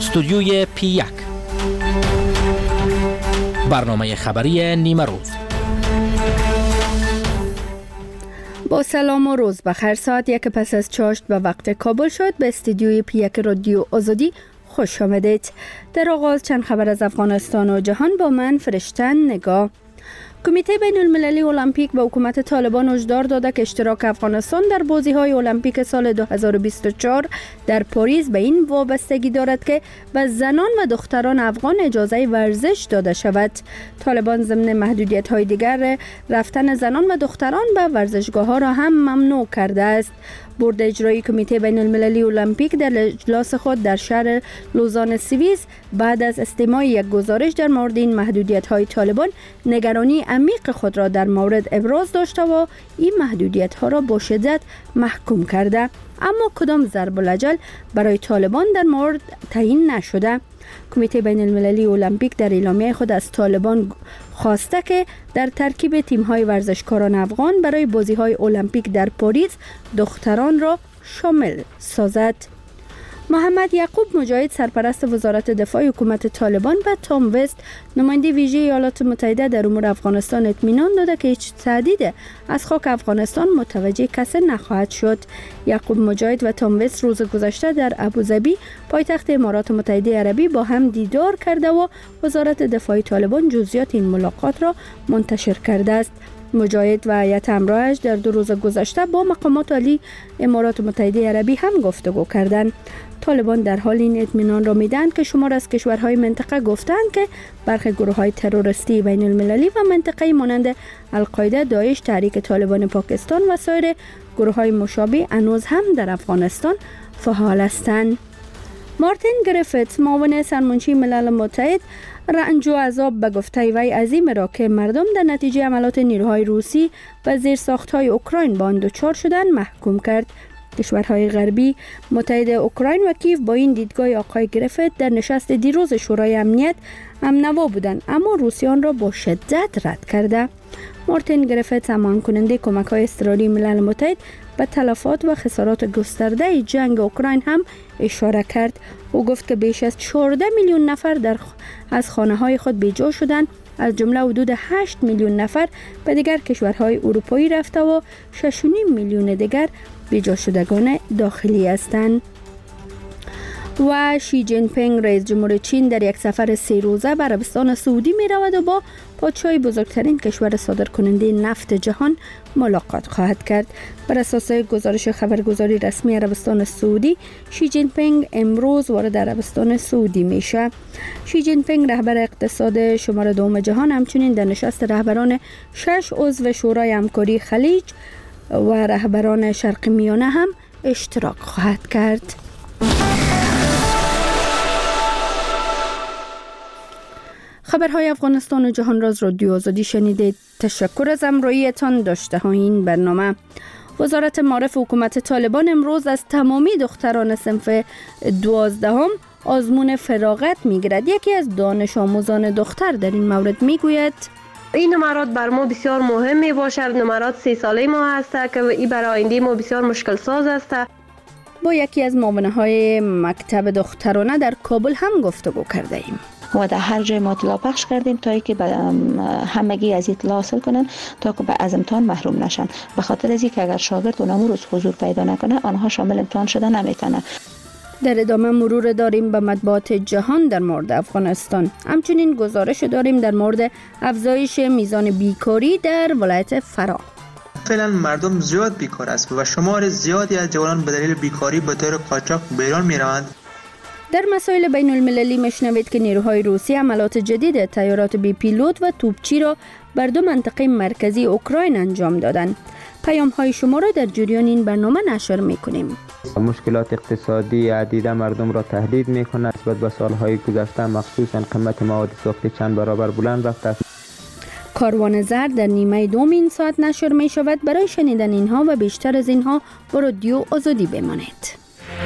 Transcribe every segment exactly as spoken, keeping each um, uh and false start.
استودیوی پی یک، برنامه خبری نیمه روز. با سلام و روز بخیر. ساعت یک پس از چاشت به وقت کابل شد. به استودیوی پی یک رادیو آزادی خوش آمدید. در آغاز چند خبر از افغانستان و جهان با من فرشتن نگاه. کمیته بین المللی المپیک به حکومت طالبان هشدار داده که اشتراک افغانستان در بازی‌های المپیک سال دو هزار و بیست و چهار در پاریس به این وابستگی دارد که به زنان و دختران افغان اجازه ورزش داده شود. طالبان ضمن محدودیت‌های دیگر رفتن زنان و دختران به ورزشگاه‌ها را هم ممنوع کرده است. بورد اجرایی کمیته بین المللی المپیک در اجلاس خود در شهر لوزان سوئیس بعد از استماع یک گزارش در مورد این محدودیت‌های طالبان نگرانی عمیق خود را در مورد ابراز داشته و این محدودیت‌ها را با شدت محکوم کرده، اما کدام ضرب الاجل برای طالبان در مورد تعیین نشده. کمیته بین المللی المپیک در اعلامیه خود از طالبان خواسته که در ترکیب تیم‌های ورزشکاران افغان برای بازی‌های المپیک در پاریس دختران را شامل سازد. محمد یعقوب مجاهد سرپرست وزارت دفاع حکومت طالبان و تام وست نماینده ویژه ایالات متحده در امور افغانستان اطمینان داده که هیچ تهدید از خاک افغانستان متوجه کسی نخواهد شد. یعقوب مجاهد و تام وست روز گذشته در ابوظبی پایتخت امارات متحده عربی با هم دیدار کرده و وزارت دفاع طالبان جزئیات این ملاقات را منتشر کرده است. مجاهد و هیئت همراهش در دو روز گذشته با مقامات عالی امارات متحده عربی هم گفتگو کردند. طالبان در حال این اطمینان را میدهند که شمار از کشورهای منطقه گفتند که برخی گروه‌های تروریستی بین المللی و منطقه‌ای مانند القاعده، داعش، تحریک طالبان پاکستان و سایر گروه‌های مشابه هنوز هم در افغانستان فعال هستند. مارتین گریفیتس معاون سرمنشی ملل متحد رنج و عذاب به گفته وی عظیم را که مردم در نتیجه عملات نیروهای روسی و زیرساخت‌های اوکراین با آن دچار شدند محکوم کرد. کشورهای غربی متحد اوکراین و کیف با این دیدگاه آقای گریفیت در نشست دیروز شورای امنیت همنوا بودند، اما روسیان را با شدت رد کرده. مارتین گریفیت همان کننده کمک‌های اضطراری ملل متحد به تلفات و خسارات گسترده جنگ اوکراین هم اشاره کرد. او گفت که بیش از چهارده میلیون نفر در از خانه‌های خود بیجا شدند، از جمله حدود هشت میلیون نفر به دیگر کشورهای اروپایی رفته و شش و نیم میلیون دیگر بیجا شدگان داخلی هستند. و شی جین پینگ رئیس جمهور چین در یک سفر سه روزه به عربستان سعودی می رود و با پادشاه بزرگترین کشور صادرکننده نفت جهان ملاقات خواهد کرد. بر اساس گزارش خبرگزاری رسمی عربستان سعودی، شی جین پینگ امروز وارد عربستان سعودی میشه. شی جین پینگ رهبر اقتصاد شماره دوم جهان همچنین در نشست رهبران شش عضو شورای همکاری خلیج و رهبران شرق میانه هم اشتراک خواهد کرد. خبرهای افغانستان و جهان را از رادیو آزادی شنیدید. تشکر از همراهیتان. داشته های این برنامه. وزارت معارف حکومت طالبان امروز از تمامی دختران صنف دوازدهم آزمون فراغت میگیرد. یکی از دانش آموزان دختر در این مورد میگوید: این نمرات بر ما بسیار مهم می باشد. نمرات سی ساله ما است که این برای آینده ما بسیار مشکل ساز است. با یکی از معاونه های مکتب دخترانه در کابل هم گفتگو کرده ایم و در هر جای ما اطلاع پخش کردیم تا که همگی از اطلاع حاصل کنن تا که از امتحان محروم نشن. به خاطر از اینکه اگر شاگرد اون روز حضور پیدا نکنه آنها شامل امتحان شدن نمیتونن. در ادامه مرور داریم به مطبوعات جهان در مورد افغانستان. همچنین گزارش داریم در مورد افزایش میزان بیکاری در ولایت فراه. فعلا مردم زیاد بیکار است و شمار زیادی از جوانان به دلیل بیکاری به طور قاچاق به ایران میروند. در مسائل بین المللی مشنوید که نیروهای روسی عملات جدید طیارات بی پیلوت و توپچی را بر دو منطقه مرکزی اوکراین انجام دادند. پیام های شما را در جریان این برنامه نشر میکنیم. مشکلات اقتصادی عدیده مردم را تهدید میکند. نسبت به سالهای گذشته مخصوصا قیمت مواد ساختی چند برابر بلند رفته است. کاروان زرد در نیمه دوم این ساعت نشر می شود. برای شنیدن اینها و بیشتر از اینها با رادیو آزادی بمانید.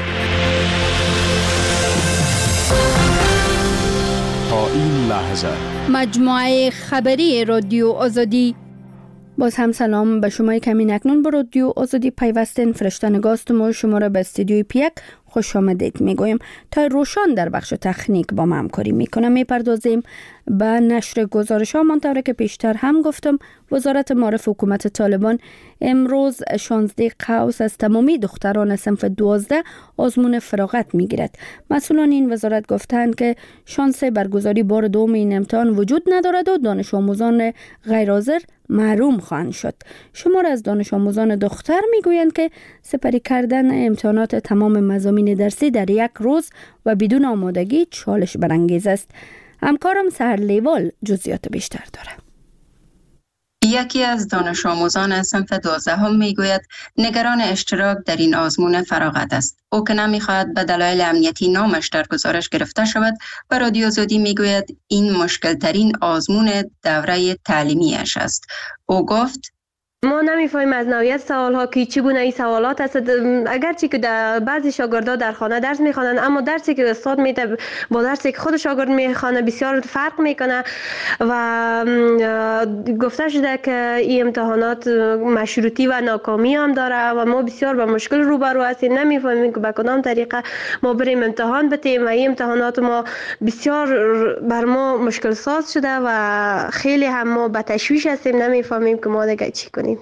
تا این لحظه مجموعه خبری رادیو آزادی. باز هم سلام به شما. کمی اکنون با رادیو آزادی پیوستین. فرشته نگاستم و شما را به استودیوی پیک خوش آمدید میگویم. تا روشان در بخش تکنیک با ما همکاری میکنه. میپردازیم به نشر گزارش ها. منطور که پیشتر هم گفتم، وزارت معارف حکومت طالبان امروز شانزده قوس از تمامی دختران صنف دوازده آزمون فراغت میگیرد. مسئولان این وزارت گفتند که شانس برگزاری بار دوم این امتحان وجود ندارد و دانش آموزان غیر حاضر محروم خواهند شد. شمار از دانش آموزان دختر میگویند که سپری کردن امتحانات تمام مضامین درسی در یک روز و بدون آمادگی چالش برانگیز است. همکارم سحر لیوال جزئیات بیشتر دارد. یکی از دانش آموزان صنف دوازدهم میگوید نگران اشتراک در این آزمون فراغت است. او که نمیخواهد به دلایل امنیتی نامش در گزارش گرفته شود، به رادیو آزادی میگوید این مشکل ترین آزمون دوره تعلیمیش است. او گفت ما نمیفهمیم از نوعیت سوال ها که چی گونه این سوالات است. اگرچه که در بعضی شاگردان در خانه درس میخوانند، اما درسی که استاد میده با درسی که خود شاگرد میخوانه بسیار فرق میکنه و گفته شده که این امتحانات مشروطی و ناکامی هم داره و ما بسیار با مشکل روبرو هستیم. نمیفهمیم که به کدام طریقه ما بریم امتحان بتیم و این امتحانات ما بسیار بر ما مشکل ساز شده و خیلی هم ما به تشویش هستیم. نمیفهمیم که ما دیگه چی کنیم.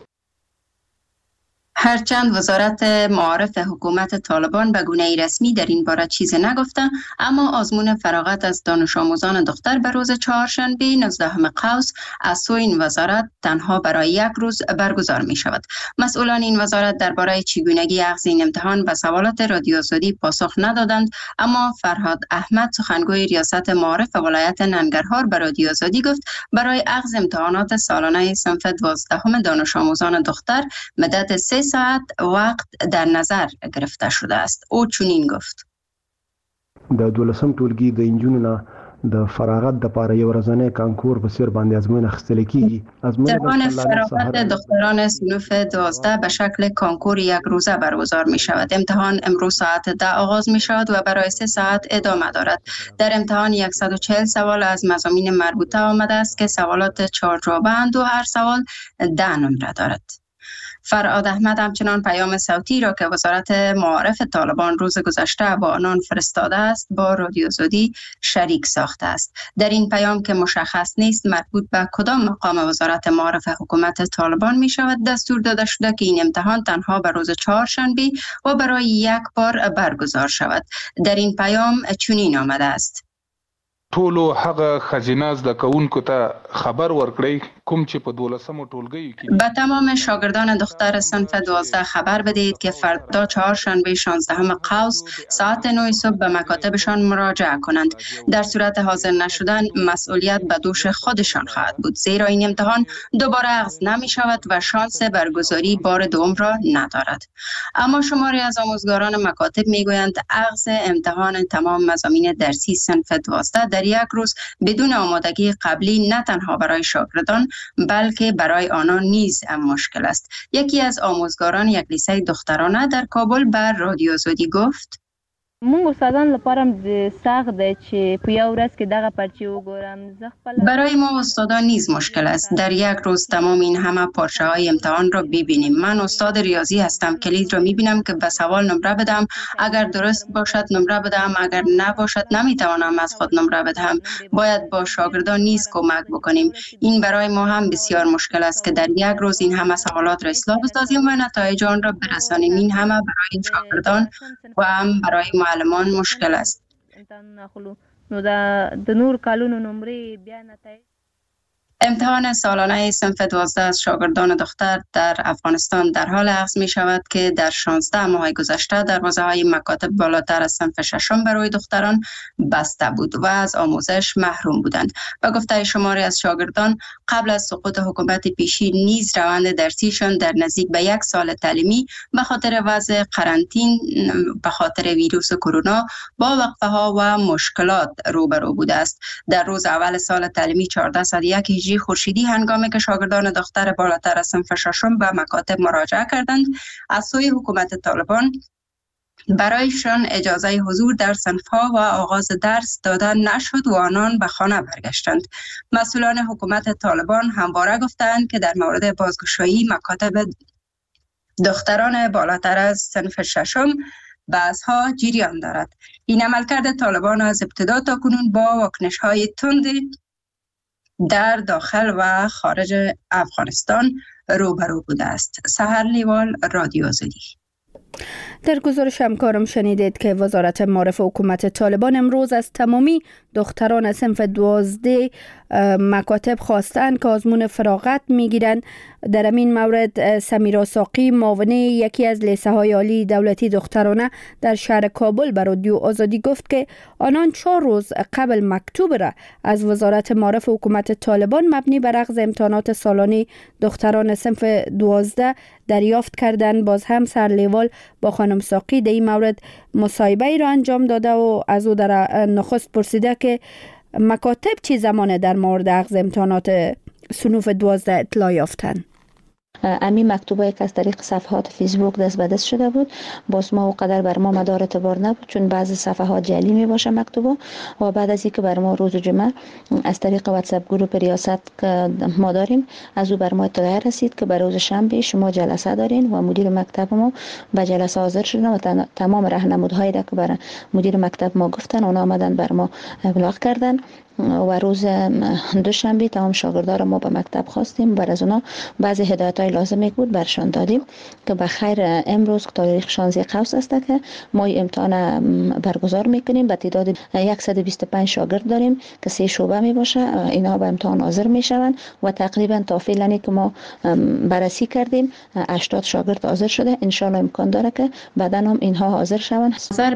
هرچند وزارت معارف حکومت طالبان به گونه رسمی در این باره چیزی نگفته، اما آزمون فراغت از دانش آموزان دختر به روز چهارشنبه نوزدهم قوس از سوی این وزارت تنها برای یک روز برگزار می شود. مسئولان این وزارت درباره چگونگی اخذ این امتحان به سوالات رادیو آزادی پاسخ ندادند، اما فرهاد احمد سخنگوی ریاست معارف ولایت ننگرهار به رادیو آزادی گفت برای اخذ امتحانات سالانه صنف دوازدهم دانش آموزان دختر مدت سه ساعت وقت در نظر گرفته شده است. او چنین گفت: د دولسم ټولګي د انجونو نه د فراغت د پاره یو ورځنی کانکور په سر باندې ازموینه اخیستل کیږي. امتحان فراغت دختران صنف دوازده به شکل کانکور یک روزه برگزار می شود. امتحان امروز ساعت ده آغاز می شود و برای سه ساعت ادامه دارد. در امتحان صد و چهل سوال از مضامین مربوطه آمده است که سوالات چهار جوابه اند و هر سوال ده نمره دارد. فرهاد احمد همچنان پیام صوتی را که وزارت معارف طالبان روز گذشته با آنان فرستاده است با رادیو آزادی شریک ساخته است. در این پیام که مشخص نیست مربوط به کدام مقام وزارت معارف حکومت طالبان می شود، دستور داده شده که این امتحان تنها به روز چهارشنبه و برای یک بار برگزار شود. در این پیام چنین آمده است: ټولو هغه خزینه زده کوونکو ته خبر ورکړئ کوم چې په دولسمو ټولګیو کې به تمام شاگردان دختر صنف دوازده خبر بدهید که فردا چهارشنبه شانزدهم قوس ساعت نه صبح به مکاتبشان مراجعه کنند. در صورت حاضر نشدن مسئولیت به دوش خودشان خواهد بود، زیرا این امتحان دوباره اخذ نمی شود و شانس برگزاری بار دوم را ندارد. اما شماری از آموزگاران مکاتب می گویند اخذ امتحان تمام مضامین درسی صنف دوازده در یک روز بدون آمادگی قبلی نه تنها برای شاگردان بلکه برای آنان نیز مشکل است. یکی از آموزگاران یک لیسه دخترانه در کابل بر رادیو آزادی گفت: مونږ استادان لپاره سخت دی چې په یو ورځ کې دغه پرچې وګورم. زه خپل برای ما استادان نیز مشکل است در یک روز تمام این همه پارچه های امتحان را ببینیم. من استاد ریاضی هستم، کلید را میبینم که به سوال نمره بدم، اگر درست باشد نمره بدم، اگر نباشد نمیتوانم از خود نمره بدهم. باید با شاگردان نیز کمک بکنیم. این برای ما هم بسیار مشکل است که در یک روز این همه سوالات را اصلاح بسازیم و نتایج آن را برسانیم. این همه برای شاگردان و هم برای معلمان مشکل است. امتحان سالانه صنف دوازده از شاگردان دختر در افغانستان در حال اخذ می شود که در شانزده ماه گذشته دروازه های مکاتب بالاتر از صنف ششم برای دختران بسته بود و از آموزش محروم بودند. و گفته شماری از شاگردان قبل از سقوط حکومت پیشی نیز روند درسیشان در نزدیک به یک سال تعلیمی به خاطر وضع قرنطین به خاطر ویروس کرونا با وقفه ها و مشکلات روبرو بوده است. در روز اول سال تعلیمی چهارده صد و یک خورشیدی هنگامی که شاگردان دختر بالاتر از صنف ششم به مکاتب مراجعه کردند، از سوی حکومت طالبان برایشان اجازه حضور در صنف‌ها و آغاز درس داده نشد و آنان به خانه برگشتند. مسئولان حکومت طالبان همواره گفتند که در مورد بازگشایی مکاتب دختران بالاتر از صنف ششم بحث‌ها جریان دارد. این عملکرد طالبان از ابتدا تا کنون با واکنش‌های تند در داخل و خارج افغانستان روبرو بوده است. سحر لیوال، رادیو آزادی. در گزارش همکارم شنیدید که وزارت معارف حکومت طالبان امروز از تمامی دختران صنف دوازده مکاتب خواستند که آزمون فراغت میگیرند. در این مورد سمیرا ساقی، معاون یکی از لیسه های عالی دولتی دخترانه در شهر کابل به رادیو آزادی گفت که آنان چهار روز قبل مکتوب را از وزارت معارف حکومت طالبان مبنی بر اخذ امتحانات سالانه دختران صنف دوازده دریافت کردند. باز هم سرلیوال با خانم ساقی در این مورد مصاحبه ای را انجام داده و از او در نخست پرسیده که مکاتب چی زمانه در مورد اخذ امتحانات صنوف دوازده اطلاع یافتند. امی مکتوبایی که از طریق صفحات فیسبوک دست به دست شده بود، باز ما اونقدر بر ما مدار اعتبار نبود، چون بعضی صفحات جعلی می باشه مکتوبا. و بعد از اینکه بر ما روز جمعه از طریق واتساپ گروپ ریاست که ما داریم، از او بر ما اطلاع رسید که بر روز شنبه شما جلسه دارین و مدیر مکتب ما به جلسه حاضر شدن و تمام راهنمودهایی را که بر مدیر مکتب ما گفتن اونا آمدن بر ما ابلاغ کردن. و روز دوشنبه تمام شاگردان ما به مکتب خواستیم، بر از اونا بعضی هدایت‌های لازمی بود برشان دادیم که به خیر امروز تاریخ شانزده قوس است که ما امتحان برگزار میکنیم. به تعداد صد و بیست و پنج شاگرد داریم که سه شعبه می باشه، اینا به امتحان حاضر میشوند و تقریبا تا فعلا که ما بررسی کردیم هشتاد شاگرد حاضر شده. ان شاء الله امکان داره که بعدا هم اینها حاضر شوند. نظر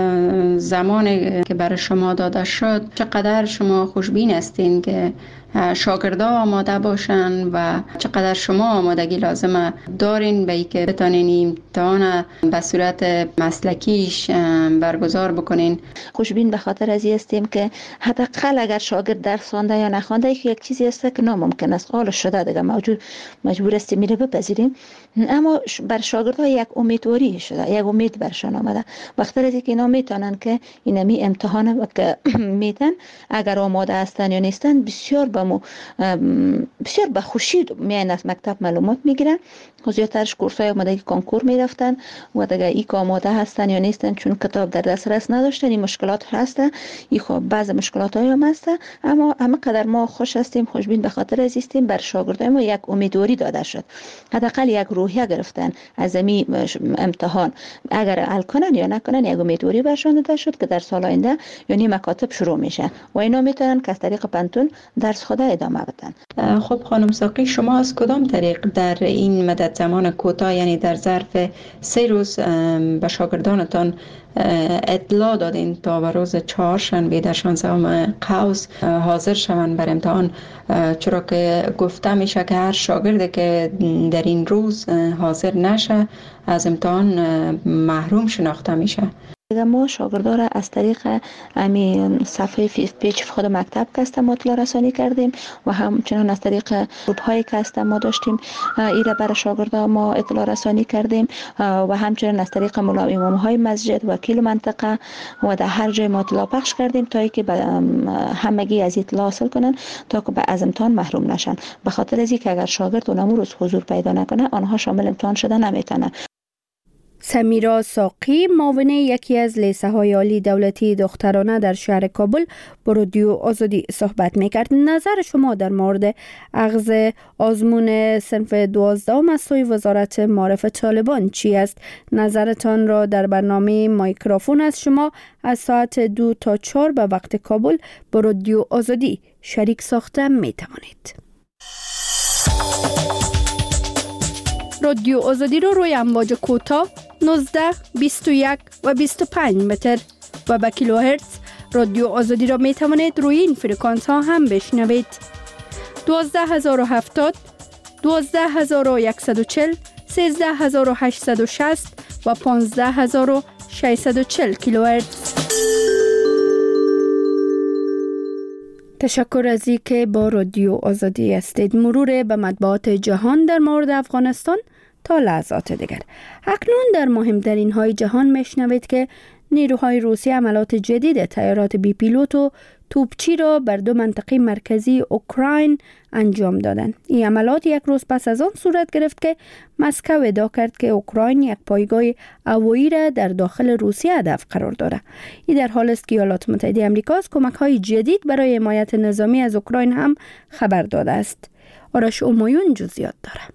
به زمانی که برای شما داده شد، چقدر شما خوشبین هستین که شاگردا آماده باشن و چقدر شما آمادگی لازمه دارین به اینکه بتونین امتحان به صورت مسلکیش برگزار بکنین؟ خوشبین به خاطر از این هستیم که حداقل اگر شاگرد درس خوانده یا نخوانده یک چیزی است که ناممکن است، حال شده دیگه موجود مجبور استیم میره بپذیریم، اما بر شاگردها یک امیدواری شده، یک امید برشان آمده. بخاطر از اینکه اینا میتونن که اینمی امتحان که میتن اگر آماده هستن یا نیستن بسیار با مو بسیار به خوشی میان از مکتب معلومات میگیرن. زیادترش کورسای آمادگی کنکور میرفتن و دیگه ای که آماده هستن یا نیستن چون کتاب در دسترس نداشتن این مشکلات هسته. این خب بعض مشکلات های هم هسته، اما همه قدر ما خوش هستیم، خوشبین به خاطر از هستیم بر شاگردای ما یک امیدواری داده شد، حداقل یک روحیه گرفتن از می امتحان اگر حل کنن یا نکنن یک امیدواری برشان داده شد که در سال آینده یعنی مکاتب شروع میشه و اینا میتونن که از طریق پنتون درس خود ادامه بدن. خب خانم ساقی، شما از کدام طریق در این مدت زمان کوتاه، یعنی در ظرف سه روز، به شاگردانتان اطلاع دادین تا به روز چهارشنبه در شانزدهم قوس حاضر شوند بر امتحان؟ چرا که گفته میشه که هر شاگردی که در این روز حاضر نشه از امتحان محروم شناخته میشه. ما شاگردان را از طریق امی صفحه پیج خود مکتب که است ما اطلاع رسانی کردیم و همچنان از طریق گروپ هایی که است ما داشتیم ای را برای شاگردان ما اطلاع رسانی کردیم و همچنان از طریق ملا امام های مسجد وکیل منطقه و در هر جای ما اطلاع پخش کردیم تا اینکه همگی از اطلاع حاصل کنن تا که از امتحان محروم نشن. به خاطر از اینکه اگر شاگرد اون روز حضور پیدا نکنه آنها شامل امتحان شده نمیتونه. سمیرا ساقی، معاون یکی از لیسه های عالی دولتی دخترانه در شهر کابل با رادیو آزادی صحبت میکرد. نظر شما در مورد اخذ آزمون صنف دوازدهم از سوی وزارت معارف طالبان چی است؟ نظرتان را در برنامه مایکروفون از شما از ساعت دو تا چهار به وقت کابل با رادیو آزادی شریک ساخته میتوانید. رادیو آزادی رو روی امواج کوتاه نوزده، بیست و یک و بیست و پنج متر و به کیلوهرتز رادیو آزادی را می توانید روی این فرکانس ها هم بشنوید. دوازده هزار و هفتاد، دوازده هزار و صد و چهل، سیزده هزار و هشتصد و شصت و پانزده هزار و ششصد و چهل کیلوهرتز. تشکر از اینکه با رادیو آزادی هستید. مرور به مطبوعات جهان در مورد افغانستان تا لحظات دیگر. اکنون در مهمترین های جهان میشنوید که نیروهای روسی عملات جدید طیارات بی پیلوت و توپچی را بر دو منطقه مرکزی اوکراین انجام دادند. این عملات یک روز پس از آن صورت گرفت که مسکو ادعا کرد که اوکراین یک پایگاه هوایی را در داخل روسیه هدف قرار دارد. این در حالی است که ایالات متحده آمریکا از کمک‌های جدید برای حمایت نظامی از اوکراین هم خبر داده است. آرش اومایون جزئیات دارد.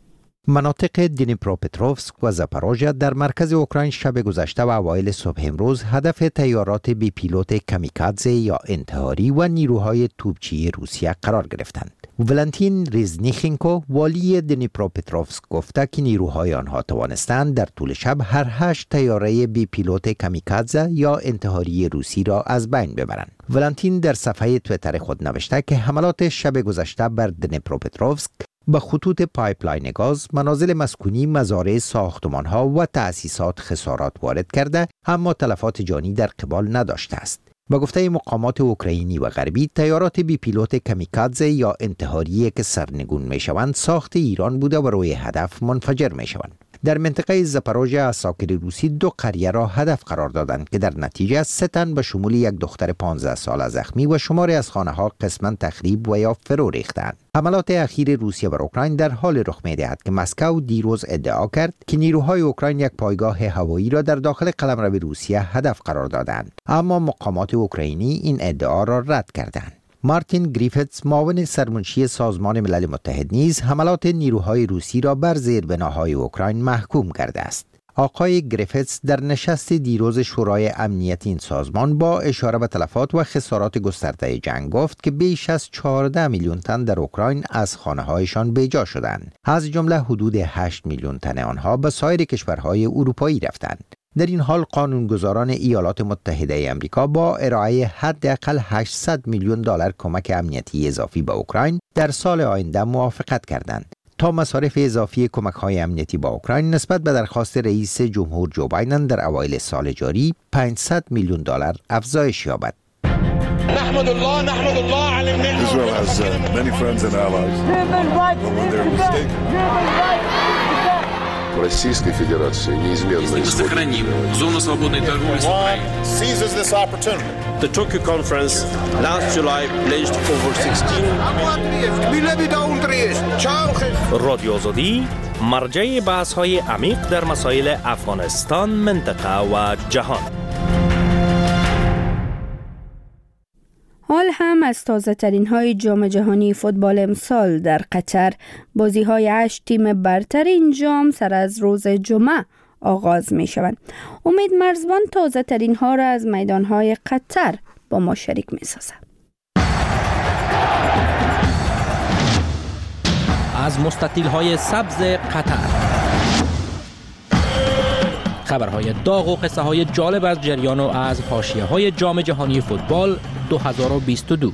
مناطق دنیپروپتروفسک و زاپاروژیا در مرکز اوکراین شب گذشته و اوایل صبح امروز هدف طیارات بی پیلوت کامیکادزه یا انتحاری و نیروهای توپچی روسیه قرار گرفتند. ولنتین ریزنیخینکو والی دنیپروپتروفسک گفته که نیروهای آنها توانستند در طول شب هر هشت طیاره بی پیلوت کامیکادزه یا انتحاری روسی را از بین ببرند. ولنتین در صفحه توییتر خود نوشته که حملات شب گذشته بر دنیپروپتروفسک به خطوط پایپلاین گاز، منازل مسکونی، مزارع، ساختمان‌ها و تأسیسات خسارات وارد کرده، اما تلفات جانی در قبال نداشته است. با گفته مقامات اوکراینی و غربی، طیارات بی پیلوت کامیکادزه یا انتحاری که سرنگون می‌شوند ساخت ایران بوده و روی هدف منفجر می‌شوند. در منطقه زاپاروژیا عساکر روسی دو قریه را هدف قرار دادند که در نتیجه سه تن به شمول یک دختر پانزده ساله زخمی و شماری از خانه‌ها قسماً تخریب و یا فرو ریختند. حملات اخیر روسیه بر اوکراین در حال رخ می‌دهد که مسکو دیروز ادعا کرد که نیروهای اوکراین یک پایگاه هوایی را در داخل قلمرو روسیه هدف قرار دادند، اما مقامات اوکراینی این ادعا را رد کردند. مارتین گریفتس معاون سرمنشی سازمان ملل متحد نیز حملات نیروهای روسی را بر زیربناهای اوکراین محکوم کرده است. آقای گریفتس در نشست دیروز شورای امنیت این سازمان با اشاره به تلفات و خسارات گسترده جنگ گفت که بیش از چهارده میلیون تن در اوکراین از خانه‌هایشان بیجا شدند. از جمله حدود هشت میلیون تن آنها به سایر کشورهای اروپایی رفتند. در این حال قانونگذاران ایالات متحده آمریکا با ارائه حداقل هشتصد میلیون دلار کمک امنیتی اضافی به اوکراین در سال آینده موافقت کردند تا مصارف اضافی کمک‌های امنیتی با اوکراین نسبت به درخواست رئیس جمهور جو بایدن در اوایل سال جاری پانصد میلیون دلار افزایش یابد. نحمد الله نحمد الله علی النعمة. Israel has uh, many friends and allies. But when they're mistaken. Российской Федерации неизменно сохраним зону свободной торговли с Украиной. Seizes this opportunity. The Tokyo conference last July pledged over sixteen. رادیو آزادی مرجع بحث‌های عمیق در مسائل افغانستان، منطقه و جهان. حال هم از تازه ترین های جام جهانی فوتبال امسال در قطر، بازی های هشت تیم برتر این جام سر از روز جمعه آغاز می شوند. امید مرزبان تازه ترین ها را از میدان های قطر با ما شریک می سازد. از مستطیل های سبز قطر خبرهای داغ و قصه های جالب از جریان و از حاشیه های جام جهانی فوتبال دو هزار و بیست و دو.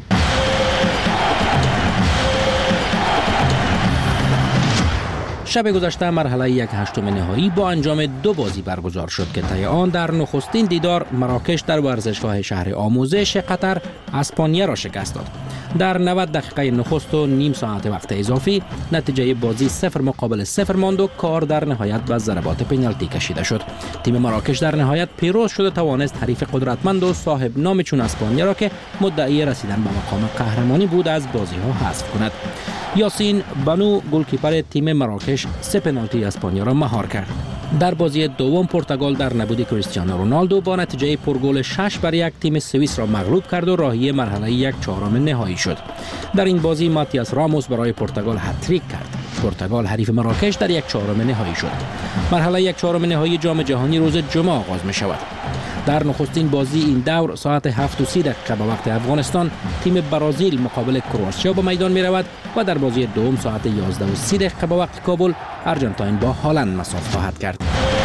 شب گذشته مرحله یک هشتم نهایی با انجام دو بازی برگزار شد که طی آن در نخستین دیدار مراکش در ورزشگاه شهر آموزش قطر اسپانیا را شکست داد. در نود دقیقه نخست و نیم ساعت وقت اضافی نتیجه بازی صفر مقابل صفر ماند و کار در نهایت به ضربات پنالتی کشیده شد. تیم مراکش در نهایت پیروز شد و توانست حریف قدرتمند و صاحب نام چون اسپانیا را که مدعی رسیدن به مقام قهرمانی بود از بازی ها حذف کند. یاسین بانو گلکیپر تیم مراکش سه پنالتی اسپانیا را مهار کرد. در بازی دوم پرتغال در نبود کریستیانو رونالدو با نتیجه پرگل شش بر یک تیم سوئیس را مغلوب کرد و راهی مرحله یک چهارم نهایی شد. در این بازی ماتیاس راموس برای پرتغال هتریک کرد. پرتغال حریف مراکش در یک چهارم نهایی شد. مرحله یک چهارم نهایی جام جهانی روز جمعه آغاز می شود. در نخستین بازی این دور ساعت هفت و سی دقیقه به وقت افغانستان تیم برزیل مقابل کرواتیا به میدان می رود و در بازی دوم ساعت یازده و سی دقیقه به وقت کابل آرژانتین با هلند مساف خواهد کرد.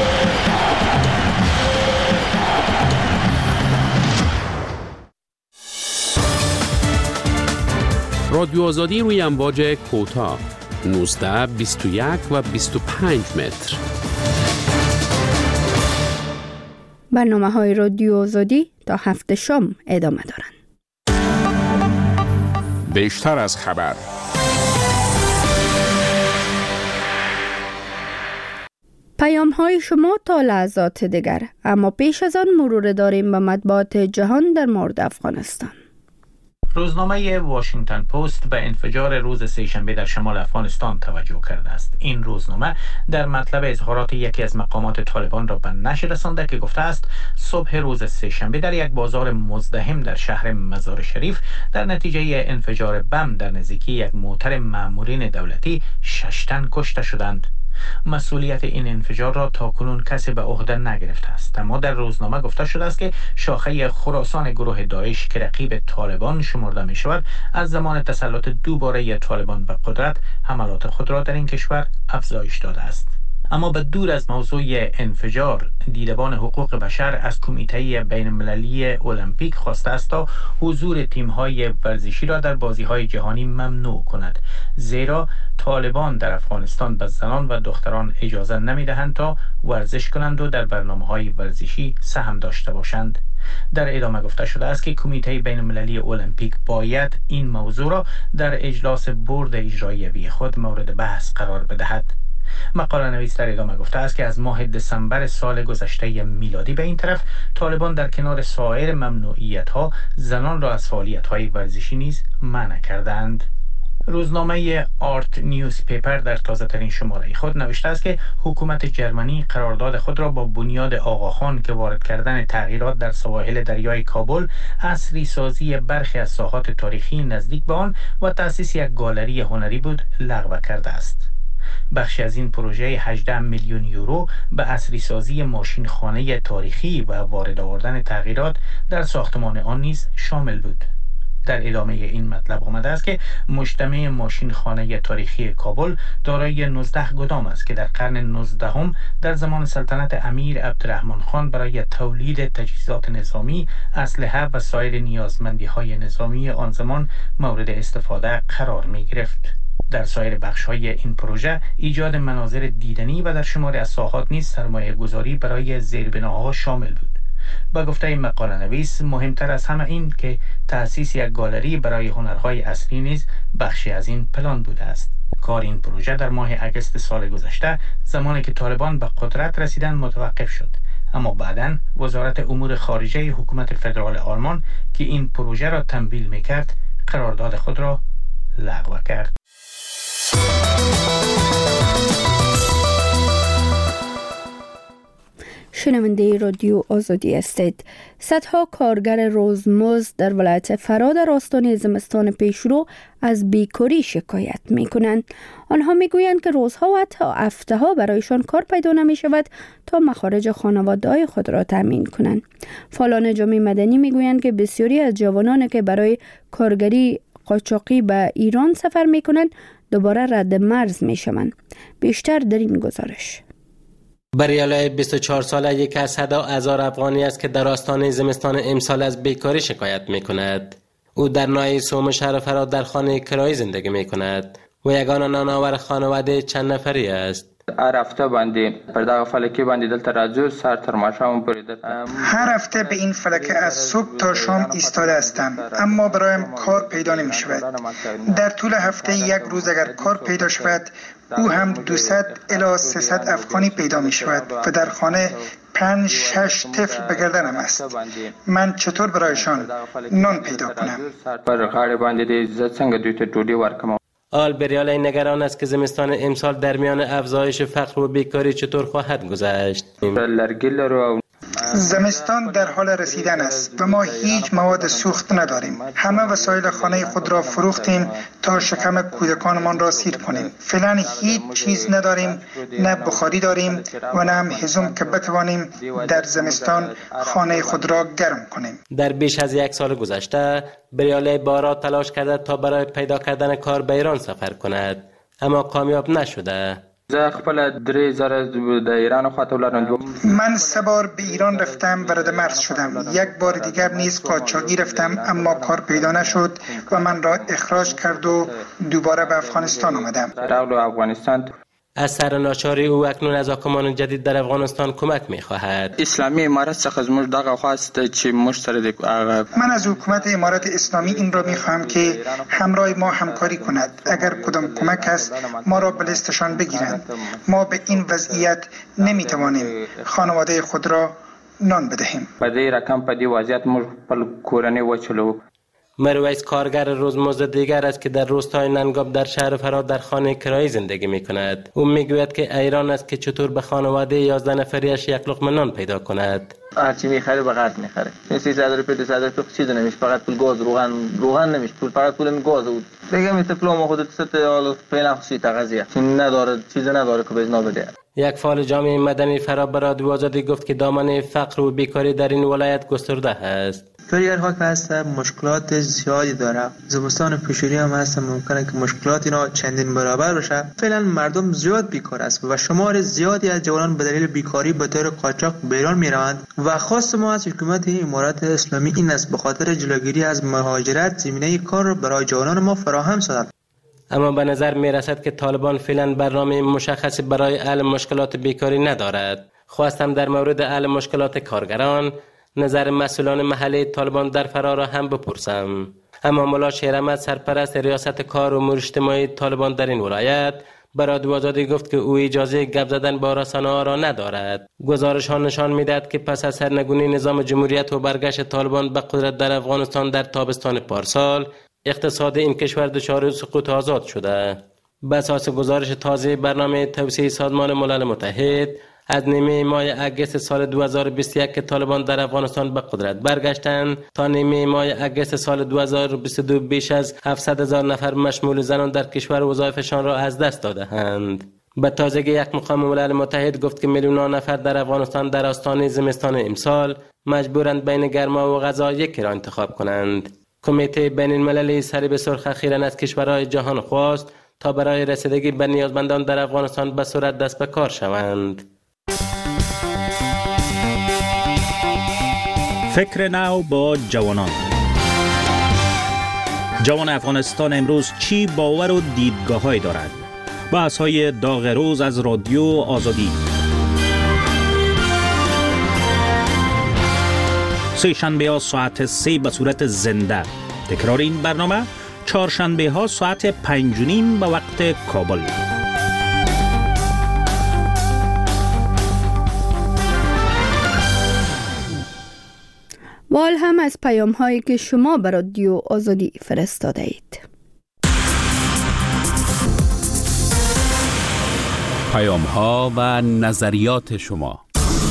رادیو آزادی روی امواج کوتاه نوزده، بیست و یک و بیست و پنج متر. برنامه های رادیو آزادی تا هفته شام ادامه دارند. بیشتر از خبر پیام های شما تا لحظات دیگر، اما پیش از آن مرور داریم به مطبوعات جهان در مورد افغانستان. روزنامه واشنگتن پست به انفجار روز سه‌شنبه در شمال افغانستان توجه کرده است. این روزنامه در مطلب اظهارات یکی از مقامات طالبان را به نشر رسانده که گفته است صبح روز سه‌شنبه در یک بازار مزدحم در شهر مزار شریف در نتیجه انفجار بم در نزدیکی یک موتر مامورین دولتی شش تن کشته شدند. مسئولیت این انفجار را تاکنون کسی به عهده نگرفته است، اما در روزنامه گفته شده است که شاخه خراسان گروه داعش که رقیب طالبان شمرده می شود از زمان تسلط دوباره طالبان به قدرت حملات خود را در این کشور افزایش داده است. اما به دور از موضوع انفجار، دیدبان حقوق بشر از کمیته بین المللی المپیک خواسته است تا حضور تیم‌های ورزشی را در بازی‌های جهانی ممنوع کند، زیرا طالبان در افغانستان به زنان و دختران اجازه نمی‌دهند تا ورزش کنند و در برنامه‌های ورزشی سهم داشته باشند. در ادامه گفته شده است که کمیته بین المللی المپیک باید این موضوع را در اجلاس بورد اجرایی خود مورد بحث قرار بدهد. مقاله نویس در ادامه گفته است که از ماه دسامبر سال گذشته میلادی به این طرف طالبان در کنار سایر ممنوعیت‌ها زنان را از فعالیت‌های ورزشی نیز منع کردند. روزنامه آرت نیوز پیپر در تازه ترین شماره خود نوشته است که حکومت جرمنی قرارداد خود را با بنیاد آقاخان که وارد کردن تغییرات در سواحل دریای کابل، عصری سازی برخی از ساحات تاریخی نزدیک به آن و تأسیس یک گالری هنری بود لغو کرده است. بخشی از این پروژه هجده میلیون یورو به عصری سازی ماشین خانه تاریخی و وارد آوردن تغییرات در ساختمان آن نیز شامل بود. در ادامه این مطلب آمده است که مجتمع ماشین خانه تاریخی کابل دارای نوزده گدام است که در قرن نوزدهم در زمان سلطنت امیر عبدالرحمن خان برای تولید تجهیزات نظامی، اسلحه و سایر نیازمندی‌های نظامی آن زمان مورد استفاده قرار می گرفت. در سایر بخش‌های این پروژه ایجاد مناظر دیدنی و در شمار از ساحات نیز سرمایه گذاری برای زیربناها شامل بود. با گفته مقاله نویس، مهمتر از همه این که تأسیس یک گالری برای هنرهای اصلی نیز بخشی از این پلان بوده است. کار این پروژه در ماه اگست سال گذشته زمانی که طالبان به قدرت رسیدن متوقف شد، اما بعداً وزارت امور خارجه حکومت فدرال آلمان که این پروژه را تمویل می‌کرد قرارداد خود را لغو کرد. شنونده رادیو آزادی هستید. صدها کارگر روزمزد در ولایت فرا در آستانه زمستان پیشرو از بیکاری شکایت می کنند. آنها می گویند که روزها و حتی هفته ها برایشان کار پیدا نمی شود تا مخارج خانواده خود را تامین کنند. فعالان جامعه مدنی می گویند که بسیاری از جوانان که برای کارگری قاچاقی به ایران سفر می کنند دوباره رد مرز می شوند. بیشتر در این گزارش. بریاله بیست و چهار ساله یک از صدا هزار افغانی است که در آستانه زمستان امسال از بیکاری شکایت می کند. او در ناحیه سوم شهر فرا در خانه کرایی زندگی می کند و یگانه نانآور خانواده چند نفری است. هر هفته باندې پر دغه فلکه باندې دلته راځو سر تر ماښام پورې. هر هفته به این فلکه از صبح تا شام ایستاده هستم، اما برایم کار پیدا نمی شود. در طول هفته یک روز اگر کار پیدا شود او هم دویست الی سیصد افغانی پیدا می شود و در خانه پنج شش طفل به گردنم است. من چطور برایشان نان پیدا کنم؟ پر غاړه باندې دې زه څنګه دوی ته ډوډۍ ورکوم؟ آل بریاله نگران است که زمستان امسال در میان افزایش فقر و بیکاری چطور خواهد گذشت. زمستان در حال رسیدن است و ما هیچ مواد سوخت نداریم. همه وسایل خانه خود را فروختیم تا شکم کودکانمان را سیر کنیم. فعلا هیچ چیز نداریم، نه بخاری داریم و نه هم هزوم که بتوانیم در زمستان خانه خود را گرم کنیم. در بیش از یک سال گذشته بریاله بارا تلاش کرده تا برای پیدا کردن کار به ایران سفر کند، اما کامیاب نشده. من سه بار به ایران رفتم و رد مرز شدم. یک بار دیگر نیز قاچاقی رفتم اما کار پیدا نشد و من را اخراج کرد و دوباره به افغانستان آمدم. از سرناچاری او اکنون از حاکمان جدید در افغانستان کمک می‌خواهد. اسلامی امارت څخه زموږ دغه خواست چې موږ سره د من از حکومت امارت اسلامی این را می‌خواهم که همراه ما همکاری کند. اگر کدام کمک است ما را به لیستشان بگیرند. ما به این وضعیت نمی‌توانیم خانواده خود را نان بدهیم. په دې رقم په دې وضعیت موږ خپل کورنۍ وچلو. مرویس کارگر روزمزد دیگر است که در روستای ننگاب در شهر فرا در خانه کرایی زندگی می کند. او می گوید که ایران است که چطور به خانواده یازده نفریش یک لقمه نان پیدا کند. هرچی میخره به قرض میخره. سیصد روپیه دویست روپیه چیزی نمیشه، فقط پول گاز روغن روغن نمیشه، پول فقط پول گاز بود. دیگه میتفلو ما خودت ست حالا فعلا خصوصی تغذیه چون نداره چیزی نداره که بزنا بده. یک فعال جامعه مدنی فرا به رادیو آزادی گفت که دامنه فقر و بیکاری در این ولایت گسترده است. کریرها که هست مشکلات زیادی داره. زمستان پیشوری هم هست، ممکنه که مشکلات اینا چندین برابر بشه. فعلا مردم زیاد بیکار است و شمار زیادی از جوانان به دلیل بیکاری به طور قاچاق بیرون میروند و خواست ما از حکومت امارت اسلامی این است به خاطر جلوگیری از مهاجرت زمینه کار را برای جوانان ما فراهم سازد. اما به نظر می رسد که طالبان فعلا برنامه مشخصی برای حل مشکلات بیکاری ندارد. خواستم در مورد حل مشکلات کارگران نظر مسئولان محلی طالبان در فرا را هم بپرسم. اما ملا شیراحمد سرپرست ریاست کار و امور اجتماعی طالبان در این ولایت به رادیو آزادی گفت که او اجازه گپ زدن با رسانه‌ها را ندارد. گزارش ها نشان می‌دهد که پس از سرنگونی نظام جمهوریت و برگشت طالبان به قدرت در افغانستان در تابستان پارسال، اقتصاد این کشور دچار سقوط آزاد شده. بر اساس گزارش تازه برنامه توسعه سازمان ملل متحد از نیمه ماه اگست سال دو هزار و بیست و یک که طالبان در افغانستان به قدرت برگشتند تا نیمه ماه اگست سال دو هزار و بیست و دو بیش از هفتصد هزار نفر مشمول زنان در کشور وظایفشان را از دست داده‌اند. به تازگی یک مقام ملل متحد گفت که میلیون‌ها نفر در افغانستان در آستانه زمستان امسال مجبورند بین گرما و غذا یکی را انتخاب کنند. کمیته بین المللی صلیب سرخ اخیراً از کشورهای جهان خواست تا برای رسیدگی به نیازمندان در افغانستان به صورت دست به کار شوند. فکر نو با جوانان. جوان افغانستان امروز چی باور و دیدگاه‌هایی دارد؟ بحث‌های داغ روز از رادیو آزادی. سه شنبه ها ساعت سه به صورت زنده. تکرار این برنامه چهارشنبه ها ساعت پنج و نیم به وقت کابل. وال هم از پیام هایی که شما بر رادیو آزادی فرستاده اید. پیام ها و نظریات شما.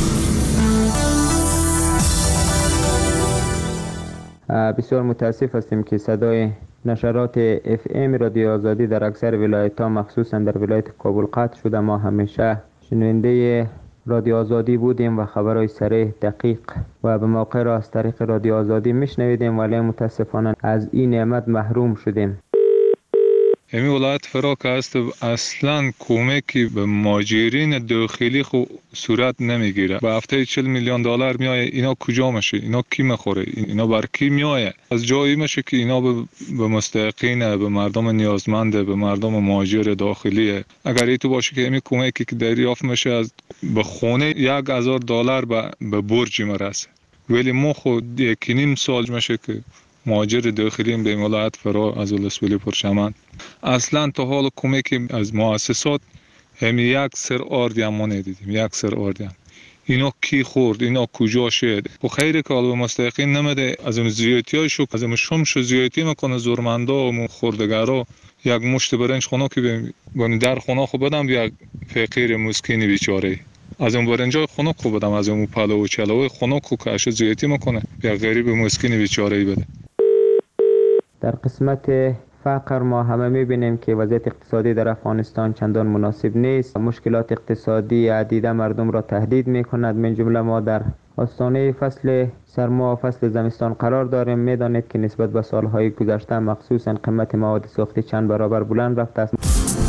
بسیار متاسف هستیم که صدای نشرات اف ام رادیو آزادی در اکثر ولایت ها مخصوصا در ولایت کابل قطع شده. ما همیشه شنونده رادیو آزادی بودیم و خبرهای صریح دقیق و به موقع را از طریق رادیو آزادی میشنویدیم، ولی متاسفانه از این نعمت محروم شدیم. همین ولایت فرا که است اصلا کمکی به مهاجرین داخلی خو صورت نمیگیره. به هفته چهل میلیون دلار میایه، اینا کجا میشه؟ اینا کی میخوره؟ اینا بر کی میایه؟ از جایی میشه که اینا به, به مستحقین، به مردم نیازمند، به مردم مهاجر داخلیه. اگر ایتو باشه که همین کمکی که دریافت میشه از به خونه یک هزار دلار به, به برج میرسه، ولی ما خود یکی نیم سال میشه که مهاجر داخلی به ولایت فرا از ولسوالی پرچمن اصلا تا حال کمکی از مؤسسات هم یک سر آردی هم ما ندیدیم. یک سر آردی هم. اینا کی خورد؟ اینا کجا شد؟ و خیلی که به مستحقین نمیده. از اون زیادی های شو از اون شمش زیادی میکنه زورمندا و خوردگارا. یک مشت برنج خونه که به در خونه خو بدم یک فقیر مسکین بیچاره. از اون برنجای خونه خو بدم، از اون پلو و چلو خونه خو که اش زیادی میکنه یک غریب مسکین بیچاره بده. در قسمت فقر ما همه میبینیم که وضعیت اقتصادی در افغانستان چندان مناسب نیست. مشکلات اقتصادی عدیده مردم را تهدید میکند. من جمله ما در آستانه فصل سرما و فصل زمستان قرار داریم. میدانید که نسبت به سالهای گذشته مخصوصا قیمت مواد ساختی چند برابر بلند رفته است.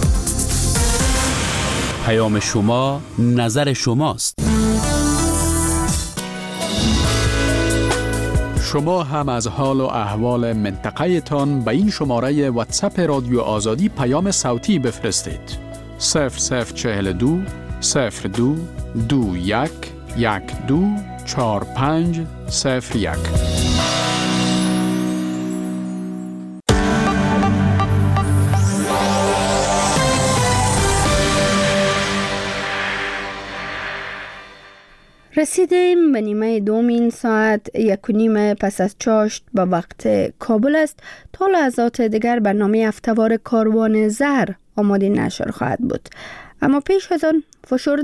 پیام شما نظر شماست. شما هم از حال و احوال منطقه تان به این شماره واتساپ رادیو آزادی پیام صوتی بفرستید. صفر صفر چهل دو صفر دو دو یک یک دو چهار پنج صفر یک. رسیدیم به نیمه دومین ساعت یک و نیم پس از چاشت به وقت کابل است. تا لحظات دیگر برنامه هفته‌وار کاروان زهر آماده نشر خواهد بود. اما پیش از آن فشرده